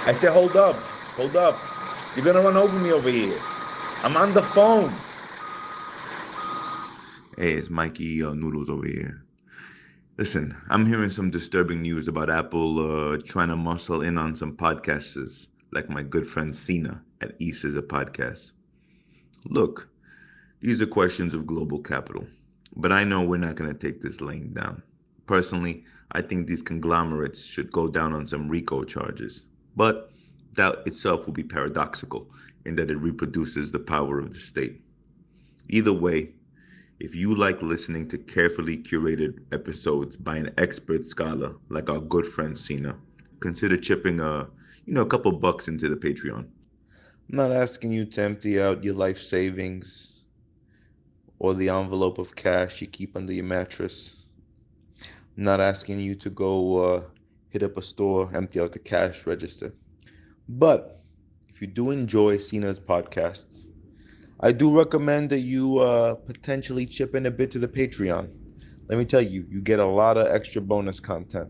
I said, hold up, hold up. You're gonna run over me over here. I'm on the phone. Hey, it's Mikey Noodles over here. Listen, I'm hearing some disturbing news about Apple trying to muscle in on some podcasters, like my good friend Cena at East is a Podcast. Look, these are questions of global capital, but I know we're not going to take this laying down. Personally, I think these conglomerates should go down on some RICO charges, but that itself will be paradoxical in that it reproduces the power of the state. Either way, if you like listening to carefully curated episodes by an expert scholar like our good friend Cena, consider chipping a couple bucks into the Patreon. I'm not asking you to empty out your life savings or the envelope of cash you keep under your mattress. I'm not asking you to go hit up a store, empty out the cash register. But if you do enjoy Cena's podcasts, I do recommend that you potentially chip in a bit to the Patreon. Let me tell you, you get a lot of extra bonus content.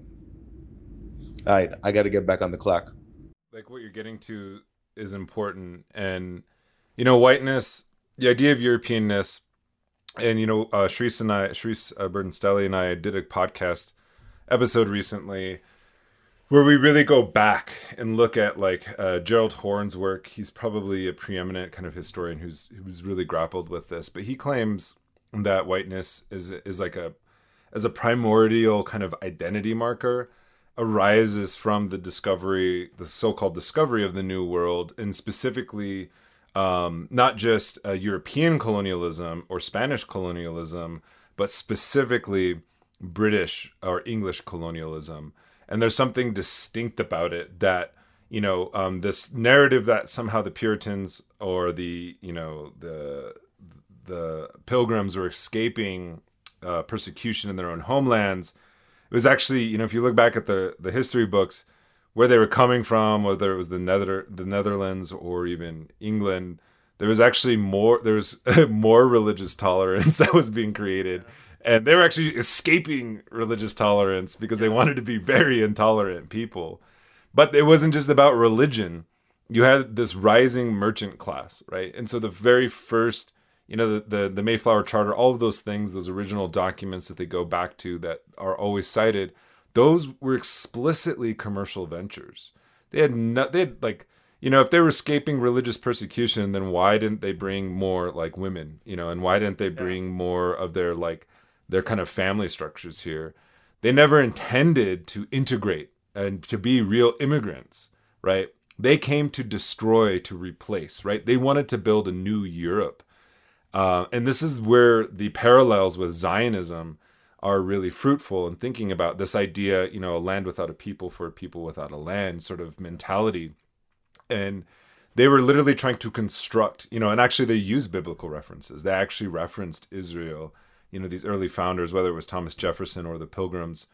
All right, I got to get back on the clock. Like what you're getting to is important, and whiteness, the idea of Europeanness, and Shrees Burdenstelli and I did a podcast episode recently where we really go back and look at Gerald Horne's work. He's probably a preeminent kind of historian who's really grappled with this, but he claims that whiteness is like as a primordial kind of identity marker arises from the so-called discovery of the New World, and specifically not just European colonialism or Spanish colonialism, but specifically British or English colonialism. And there's something distinct about it that, this narrative that somehow the Puritans or the Pilgrims were escaping persecution in their own homelands. It was actually, if you look back at the history books, where they were coming from, whether it was the Netherlands or even England, there was actually more more religious tolerance that was being created. And they were actually escaping religious tolerance because they wanted to be very intolerant people. But it wasn't just about religion. You had this rising merchant class, right? And so the very first, the Mayflower Charter, all of those things, those original documents that they go back to that are always cited, those were explicitly commercial ventures. If they were escaping religious persecution, then why didn't they bring more women, and why didn't they bring more of their kind of family structures here? They never intended to integrate and to be real immigrants, right? They came to destroy, to replace, right? They wanted to build a new Europe. And this is where the parallels with Zionism are really fruitful in thinking about this idea, a land without a people for a people without a land sort of mentality. And they were literally trying to construct, and actually they used biblical references. They actually referenced Israel, these early founders, whether it was Thomas Jefferson or the Pilgrims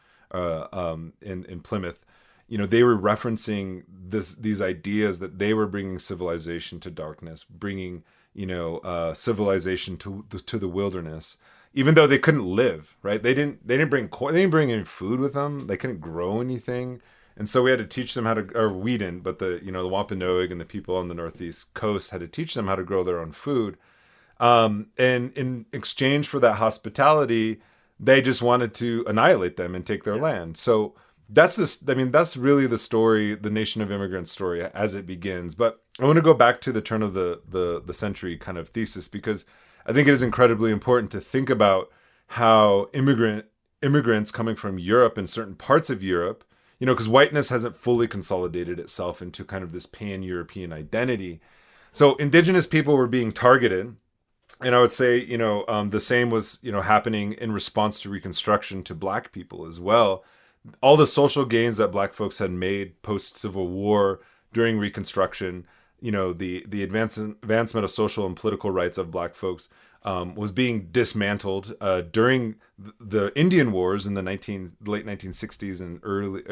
in Plymouth. They were referencing these ideas that they were bringing civilization to darkness, bringing civilization to the wilderness, even though they couldn't live, right? They didn't bring any food with them. They couldn't grow anything. And so we had to teach them how to, or we didn't, but the Wampanoag and the people on the Northeast coast had to teach them how to grow their own food. And in exchange for that hospitality, they just wanted to annihilate them and take their land. So that's really the story, the Nation of Immigrants story as it begins. But I want to go back to the turn of the century kind of thesis, because I think it is incredibly important to think about how immigrants coming from Europe and certain parts of Europe, because whiteness hasn't fully consolidated itself into kind of this pan-European identity. So indigenous people were being targeted. And I would say, the same was, happening in response to Reconstruction to Black people as well. All the social gains that Black folks had made post-Civil War during Reconstruction, the advancement of social and political rights of Black folks was being dismantled during the Indian Wars in the late 1960s and early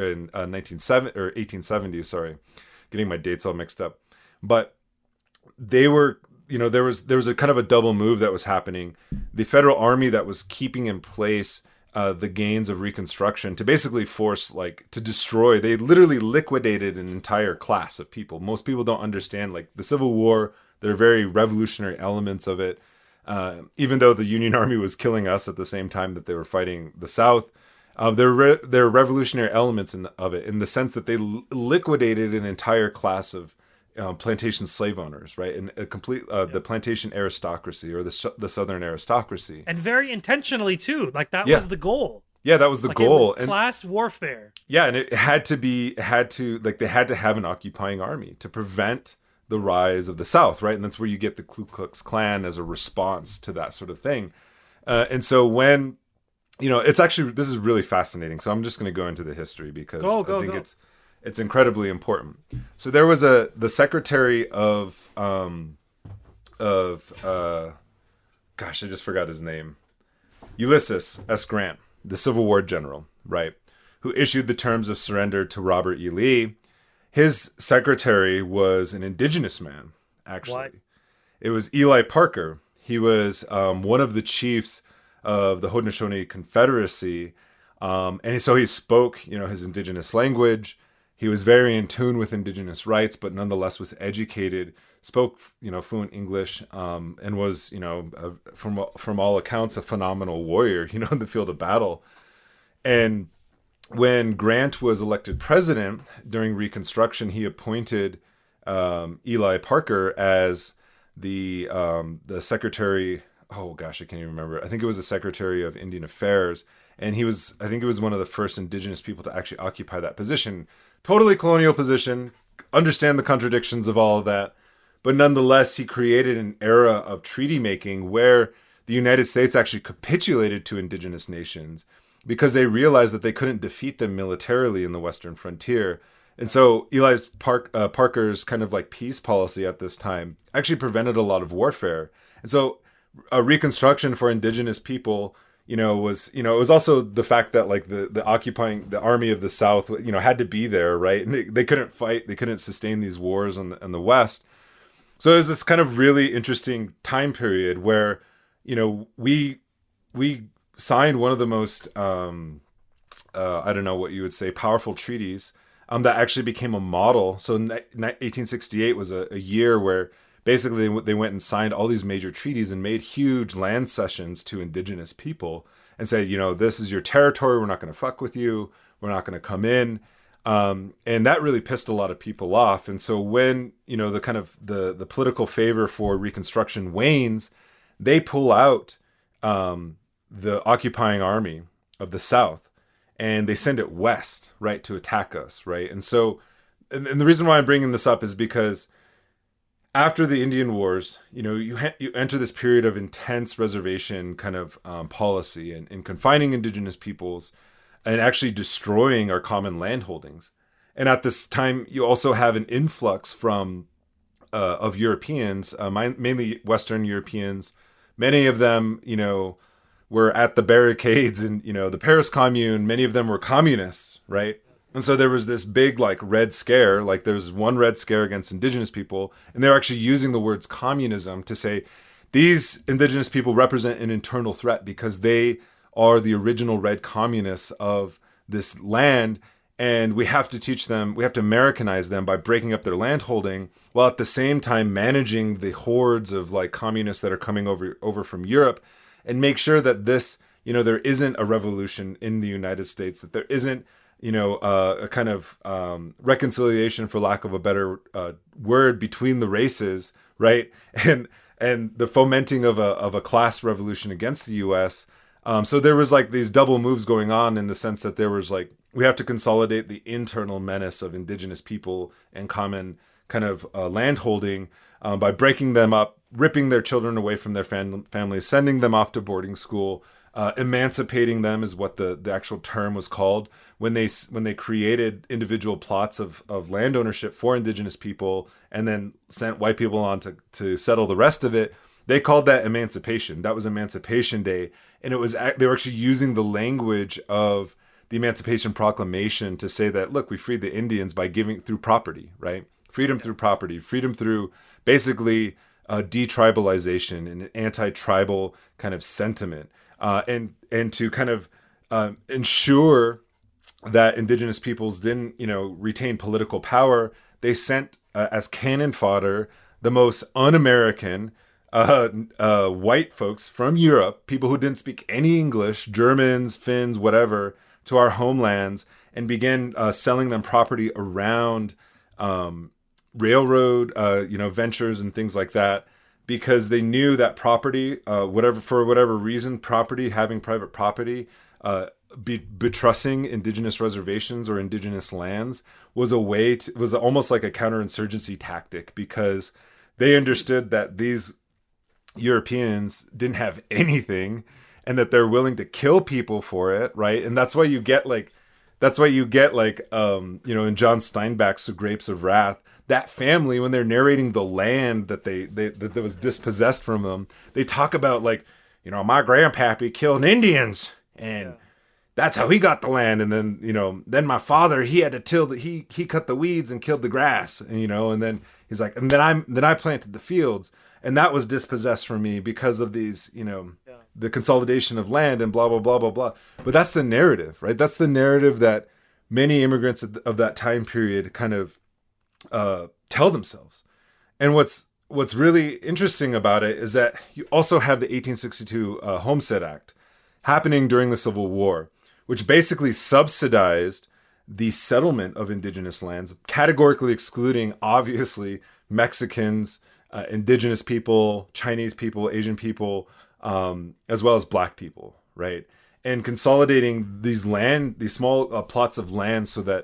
1870s. Sorry, getting my dates all mixed up. But they were, there was a kind of a double move that was happening. The federal army that was keeping in place the gains of Reconstruction to basically force, like, to destroy. They literally liquidated an entire class of people. Most people don't understand, like, the Civil War. There are very revolutionary elements of it. Even though the Union Army was killing us at the same time that they were fighting the South, there are revolutionary elements of it in the sense that they liquidated an entire class of plantation slave owners, right? And a complete the plantation aristocracy, or the Southern aristocracy, and very intentionally too. Like that was the goal. Yeah, that was the goal. It was class warfare. Yeah, and they had to have an occupying army to prevent the rise of the South, right? And that's where you get the Ku Klux Klan as a response to that sort of thing. And so when, it's actually, this is really fascinating. So I'm just going to go into the history because I think it's incredibly important. So there was the secretary of gosh, I just forgot his name. Ulysses S. Grant, the Civil War general, right? Who issued the terms of surrender to Robert E. Lee. His secretary was an indigenous man, actually. What? It was Eli Parker. He was one of the chiefs of the Haudenosaunee Confederacy. And so he spoke, his indigenous language. He was very in tune with indigenous rights, but nonetheless was educated, spoke, fluent English, and was, from all accounts, a phenomenal warrior, in the field of battle. And when Grant was elected president during Reconstruction, he appointed Eli Parker as the secretary. Oh gosh, I can't even remember. I think it was the Secretary of Indian Affairs, and I think he was one of the first indigenous people to actually occupy that position. Totally colonial position. Understand the contradictions of all of that, but nonetheless, he created an era of treaty making where the United States actually capitulated to indigenous nations, because they realized that they couldn't defeat them militarily in the Western frontier. And so Parker's kind of like peace policy at this time actually prevented a lot of warfare. And so a Reconstruction for indigenous people, it was also the fact that like the occupying, the army of the South, had to be there, right? And they couldn't fight, they couldn't sustain these wars in the West. So it was this kind of really interesting time period where, we signed one of the most, I don't know what you would say, powerful treaties that actually became a model. So 1868 was a year where basically they went and signed all these major treaties and made huge land cessions to indigenous people and said, this is your territory. We're not going to fuck with you. We're not going to come in. And that really pissed a lot of people off. And so when, the kind of the political favor for Reconstruction wanes, they pull out the occupying army of the South, and they send it west, right, to attack us, right? And so, and the reason why I'm bringing this up is because after the Indian Wars, you enter this period of intense reservation kind of policy and confining indigenous peoples and actually destroying our common land holdings. And at this time, you also have an influx of Europeans, mainly Western Europeans. Many of them, were at the barricades and, the Paris Commune. Many of them were communists, right? And so there was this big, like, Red Scare. Like, there's one Red Scare against indigenous people. And they're actually using the words communism to say these indigenous people represent an internal threat because they are the original red communists of this land. And we have to teach them, we have to Americanize them by breaking up their land holding, while at the same time managing the hordes of, like, communists that are coming over from Europe, and make sure that this, there isn't a revolution in the United States, that there isn't, a kind of reconciliation, for lack of a better word, between the races, right? And the fomenting of a class revolution against the U.S. So there was like these double moves going on, in the sense that there was like, we have to consolidate the internal menace of indigenous people and common kind of land holding by breaking them up, ripping their children away from their families, sending them off to boarding school, emancipating them is what the actual term was called. When they created individual plots of land ownership for indigenous people and then sent white people on to settle the rest of it, they called that emancipation. That was Emancipation Day. And they were actually using the language of the Emancipation Proclamation to say that, look, we freed the Indians by giving through property, right? Freedom through property, freedom through basically detribalization and an anti-tribal kind of sentiment, and to kind of ensure that indigenous peoples didn't, retain political power, they sent as cannon fodder the most un-American white folks from Europe, people who didn't speak any English, Germans, Finns, whatever, to our homelands, and began selling them property around railroad, ventures and things like that, because they knew that property, for whatever reason, having private property, betrussing indigenous reservations or indigenous lands was was almost like a counterinsurgency tactic, because they understood that these Europeans didn't have anything and that they're willing to kill people for it, right? And that's why you get in John Steinbeck's The Grapes of Wrath, that family, when they're narrating the land that that was dispossessed from them, they talk about my grandpappy killed Indians and that's how he got the land. And then, then my father, he had to he cut the weeds and killed the grass, and then he's like, and then I planted the fields, and that was dispossessed from me because of these, the consolidation of land and blah, blah, blah, blah, blah. But that's the narrative, right? That's the narrative that many immigrants of that time period kind of tell themselves. And what's really interesting about it is that you also have the 1862 Homestead Act happening during the Civil War, which basically subsidized the settlement of indigenous lands, categorically excluding, obviously, Mexicans, indigenous people, Chinese people, Asian people, as well as Black people, right? And consolidating these small plots of land so that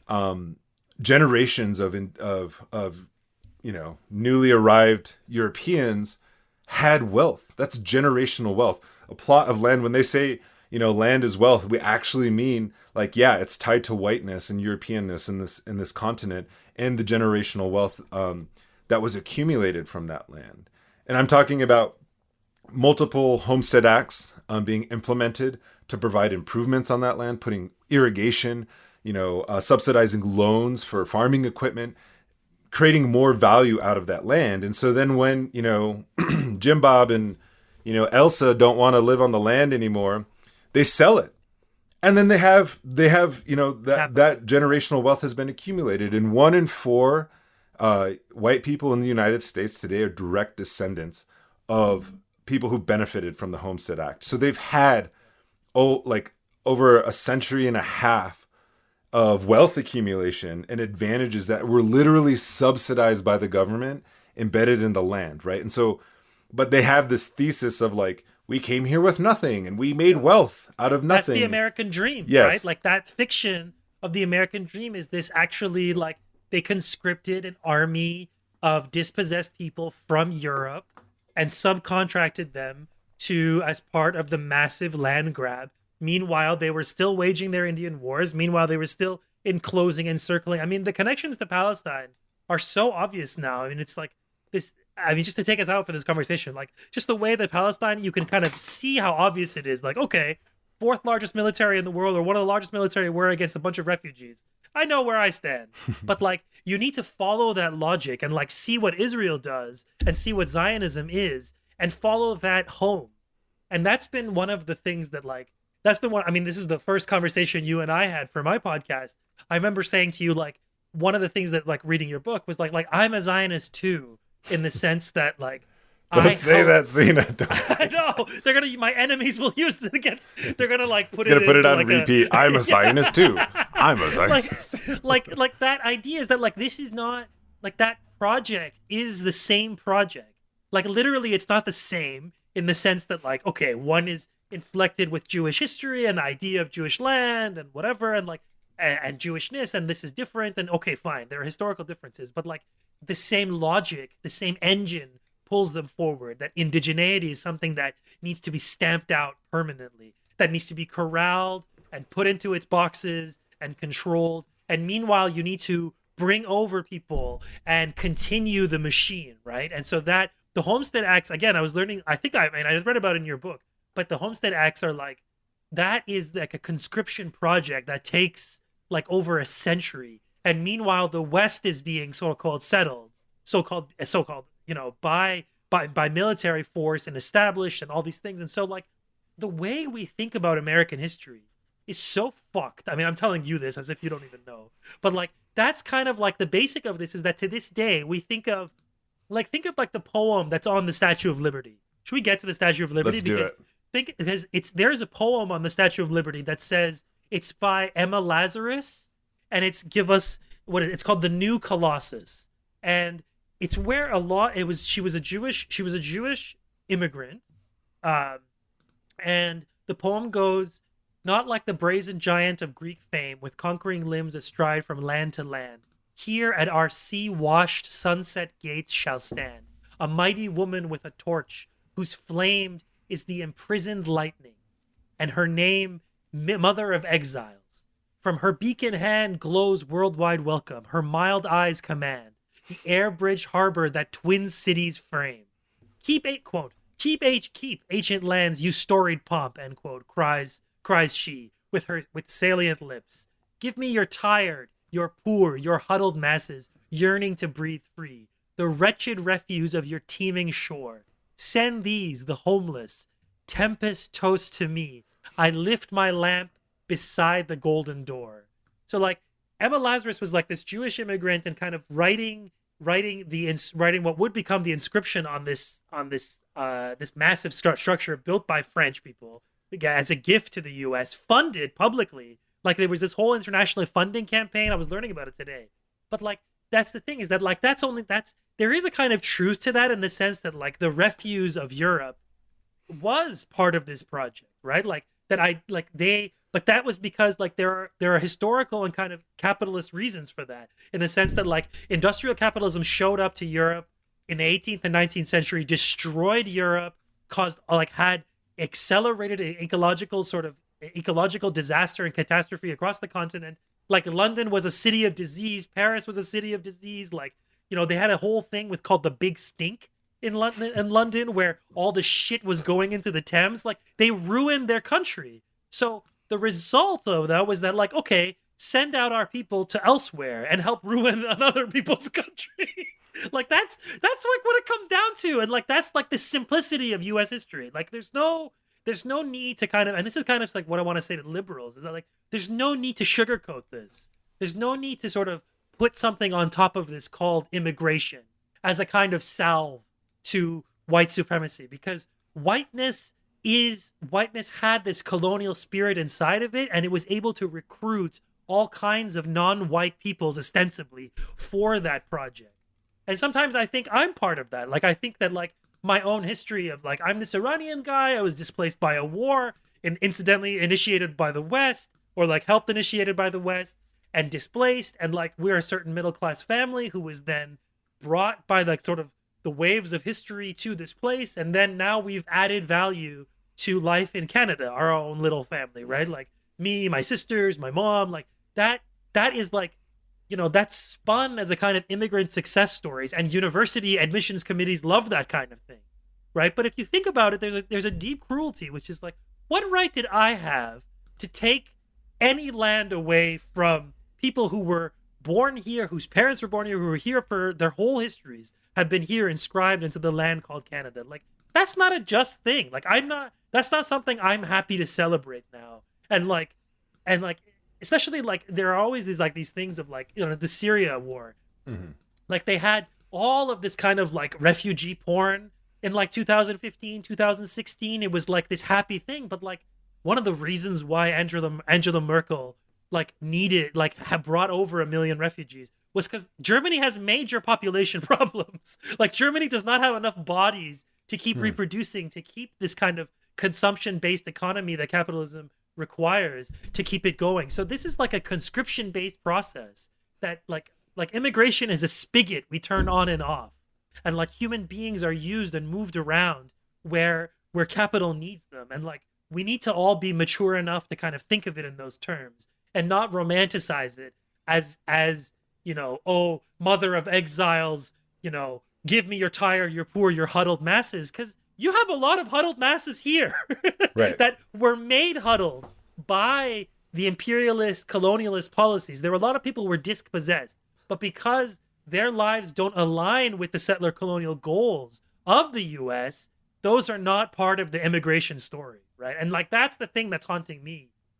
generations of newly arrived Europeans had wealth. That's generational wealth. A plot of land, when they say, land is wealth, we actually mean it's tied to whiteness and Europeanness in this continent, and the generational wealth that was accumulated from that land. And I'm talking about multiple homestead acts being implemented to provide improvements on that land, putting irrigation, subsidizing loans for farming equipment, creating more value out of that land. And so then when, Jim Bob and, Elsa don't want to live on the land anymore, they sell it. And then they have that generational wealth has been accumulated. And 1 in 4 white people in the United States today are direct descendants of people who benefited from the Homestead Act. So they've had over a century and a half of wealth accumulation and advantages that were literally subsidized by the government, embedded in the land, right? And so, but they have this thesis of we came here with nothing and we made wealth out of nothing. That's the American dream, yes. Right? That fiction of the American dream is this actually they conscripted an army of dispossessed people from Europe and subcontracted them as part of the massive land grab. Meanwhile, they were still waging their Indian wars. Meanwhile, they were still enclosing, encircling. I mean, the connections to Palestine are so obvious now. I mean, it's this. I mean, just to take us out for this conversation, just the way that Palestine, you can kind of see how obvious it is. Okay, 4th largest military in the world, or one of the largest military war against a bunch of refugees. I know where I stand. But you need to follow that logic and see what Israel does and see what Zionism is and follow that home. And that's been one of the things that that's been one. I mean, this is the first conversation you and I had for my podcast. I remember saying to you, one of the things that reading your book was I'm a Zionist too, in the sense that Don't say that, Cena. I know my enemies will use it against. They're gonna put it on repeat. I'm a Zionist too. I'm a Zionist. Like that idea is that this is not that project is the same project. Literally, it's not the same in the sense that okay, one is inflected with Jewish history and the idea of Jewish land and whatever, and and Jewishness, and this is different. And okay, fine, there are historical differences, but the same logic, the same engine pulls them forward. That indigeneity is something that needs to be stamped out permanently, that needs to be corralled and put into its boxes and controlled. And meanwhile, you need to bring over people and continue the machine, right? And so that the Homestead Acts, again, I was learning, I read about it in your book, but the Homestead Acts are that is a conscription project that takes over a century. And meanwhile, the West is being so-called settled, so-called, by military force and established and all these things. And so the way we think about American history is so fucked. I mean, I'm telling you this as if you don't even know. But like that's kind of like the basic of this is that to this day we think of like the poem that's on the Statue of Liberty. Should we get to the Statue of Liberty? Let's do it. Because there's a poem on the Statue of Liberty that says it's by Emma Lazarus, and it's it's called The New Colossus, and it's where she was a Jewish immigrant, and the poem goes, not like the brazen giant of Greek fame, with conquering limbs astride from land to land. Here at our sea-washed sunset gates shall stand a mighty woman with a torch, whose flame is the imprisoned lightning, and her name, Mother of Exiles. From her beacon hand glows worldwide welcome, her mild eyes command the air bridge harbor that twin cities frame. Keep ancient lands, you storied pomp, end quote, cries she, with salient lips. Give me your tired, your poor, your huddled masses, yearning to breathe free, the wretched refuse of your teeming shore. Send these, the homeless, tempest toast to me. I lift my lamp beside the golden door. So like Emma Lazarus was like this Jewish immigrant and kind of writing what would become the inscription on this massive structure built by French people as a gift to the U.S., funded publicly. Like there was this whole international funding campaign. I was learning about it today. But like that's the thing is that like there is a kind of truth to that in the sense that like the refuse of Europe was part of this project, right? But that was because like there are historical and kind of capitalist reasons for that, in the sense that like industrial capitalism showed up to Europe in the 18th and 19th century, destroyed Europe, had accelerated an ecological disaster and catastrophe across the continent. Like London was a city of disease, Paris was a city of disease. Like, you know, they had a whole thing called the Big Stink in London, where all the shit was going into the Thames. Like they ruined their country. So the result of that was that like, okay, send out our people to elsewhere and help ruin another people's country. Like that's like what it comes down to. And like that's like the simplicity of US history. Like there's no need to kind of, and this is kind of like what I want to say to liberals, is that like there's no need to sugarcoat this. There's no need to sort of put something on top of this called immigration as a kind of salve to white supremacy, because whiteness had this colonial spirit inside of it, and it was able to recruit all kinds of non-white peoples ostensibly for that project. And sometimes I think I'm part of that. Like I think that like my own history of like, I'm this Iranian guy, I was displaced by a war and incidentally initiated by the West, or like helped initiated by the West and displaced, and like we're a certain middle class family who was then brought by like sort of the waves of history to this place, and then now we've added value to life in Canada, our own little family, right? Like me, my sisters, my mom, like that is like, you know, that's spun as a kind of immigrant success stories, and university admissions committees love that kind of thing, right? But if you think about it, there's a deep cruelty, which is like, what right did I have to take any land away from people who were born here, whose parents were born here, who were here for their whole histories, have been here inscribed into the land called Canada? Like, that's not a just thing. Like, that's not something I'm happy to celebrate now. And especially like there are always these things of like, you know, the Syria war. Mm-hmm. Like they had all of this kind of like refugee porn in like 2015, 2016. It was like this happy thing, but like one of the reasons why Angela Merkel had brought over 1 million refugees was because Germany has major population problems. Like Germany does not have enough bodies to keep reproducing, to keep this kind of consumption-based economy that capitalism requires to keep it going. So this is like a conscription-based process that like immigration is a spigot we turn on and off. And like human beings are used and moved around where capital needs them. And like we need to all be mature enough to kind of think of it in those terms and not romanticize it as you know, oh, mother of exiles, you know, give me your tired, your poor, your huddled masses, because you have a lot of huddled masses here right, that were made huddled by the imperialist, colonialist policies. There were a lot of people who were dispossessed, but because their lives don't align with the settler colonial goals of the U.S., those are not part of the immigration story, right? And like that's the thing that's haunting me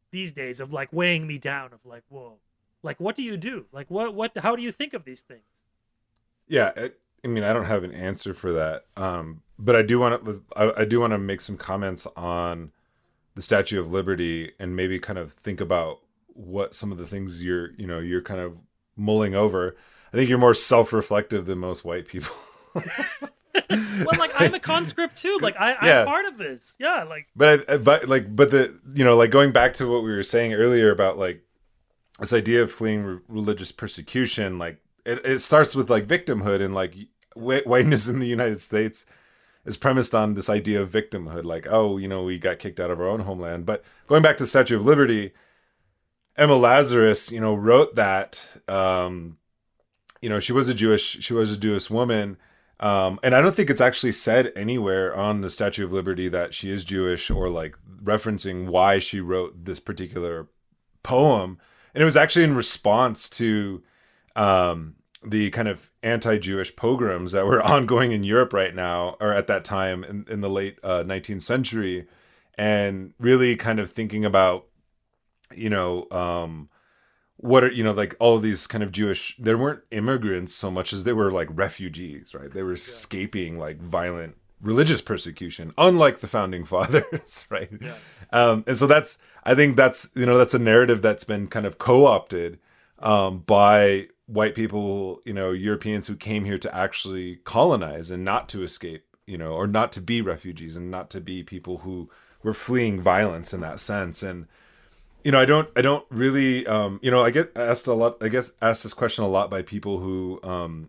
these days of like weighing me down of like, whoa, like what do you do? Like how do you think of these things? Yeah, I mean, I don't have an answer for that, but I do want to. I do want to make some comments on the Statue of Liberty and maybe kind of think about what some of the things you're kind of mulling over. I think you're more self-reflective than most white people. Well, like I'm a conscript too. Like Yeah. I'm part of this. Yeah, like But like going back to what we were saying earlier about like this idea of fleeing religious persecution, like it starts with like victimhood, and like whiteness in the United States is premised on this idea of victimhood. Like, oh, we got kicked out of our own homeland. But going back to the Statue of Liberty, Emma Lazarus, wrote that, she was a Jewish woman. And I don't think it's actually said anywhere on the Statue of Liberty that she is Jewish or like referencing why she wrote this particular poem. And it was actually in response to the kind of anti-Jewish pogroms that were ongoing in Europe right now, or at that time in the late 19th century, and really kind of thinking about, what are, like all of these kind of Jewish, there weren't immigrants so much as they were like refugees, right? They were escaping like violent religious persecution, unlike the founding fathers, right? Yeah. And so I think that's a narrative that's been kind of co-opted by white people, Europeans who came here to actually colonize and not to escape, or not to be refugees and not to be people who were fleeing violence in that sense. And I don't really, I get asked a lot, asked this question a lot by people who,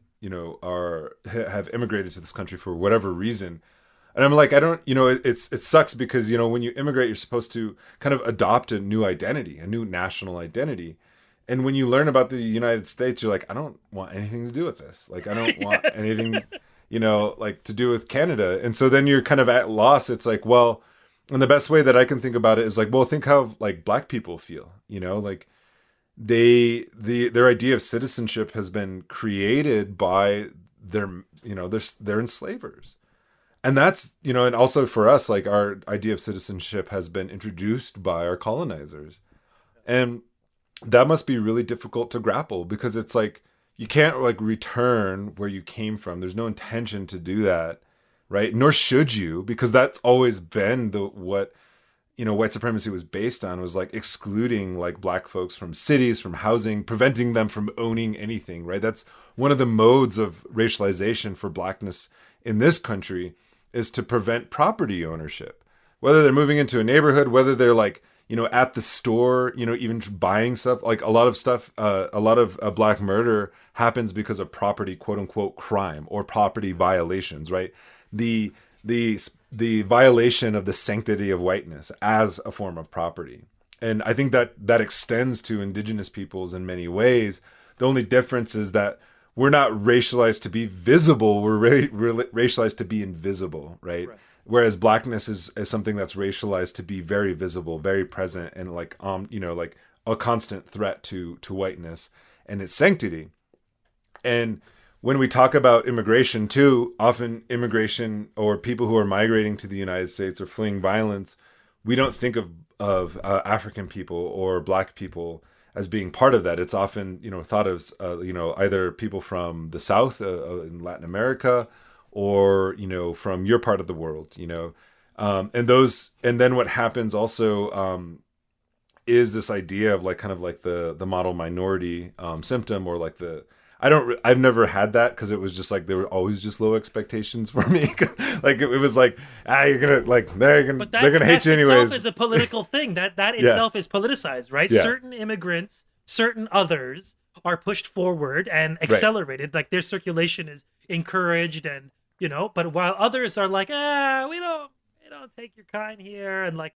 have immigrated to this country for whatever reason. And I'm like, I don't, it sucks because, when you immigrate, you're supposed to kind of adopt a new identity, a new national identity. And when you learn about the United States, you're like, I don't want anything to do with this. Like, I don't want anything, like to do with Canada. And so then you're kind of at loss. It's like, well, and the best way that I can think about it is like, well, think how like Black people feel, like their idea of citizenship has been created by their enslavers. And that's, and also for us, like our idea of citizenship has been introduced by our colonizers. And that must be really difficult to grapple because it's like, you can't like return where you came from. There's no intention to do that. Right. Nor should you, because that's always been what white supremacy was based on, was like excluding like Black folks from cities, from housing, preventing them from owning anything. Right. That's one of the modes of racialization for Blackness in this country, is to prevent property ownership, whether they're moving into a neighborhood, whether they're like, at the store, even buying stuff. Like a lot of Black murder happens because of property, quote unquote, crime or property violations. Right. The violation of the sanctity of whiteness as a form of property. And I think that extends to indigenous peoples in many ways. The only difference is that we're not racialized to be visible. We're racialized to be invisible, right? Whereas Blackness is something that's racialized to be very visible, very present, and like like a constant threat to whiteness and its sanctity. And when we talk about immigration too, often immigration or people who are migrating to the United States or fleeing violence, we don't think of African people or Black people as being part of that. It's often, thought of, either people from the South in Latin America or, from your part of the world, and then what happens also is this idea of like, kind of like the model minority symptom, or like I've never had that, because it was just like, there were always just low expectations for me. Like it was like, you're gonna like, they're gonna hate you anyways. That is a political thing. That itself is politicized, right? Yeah. Certain immigrants, certain others are pushed forward and accelerated. Right. Like their circulation is encouraged, and but while others are like, we don't take your kind here, and like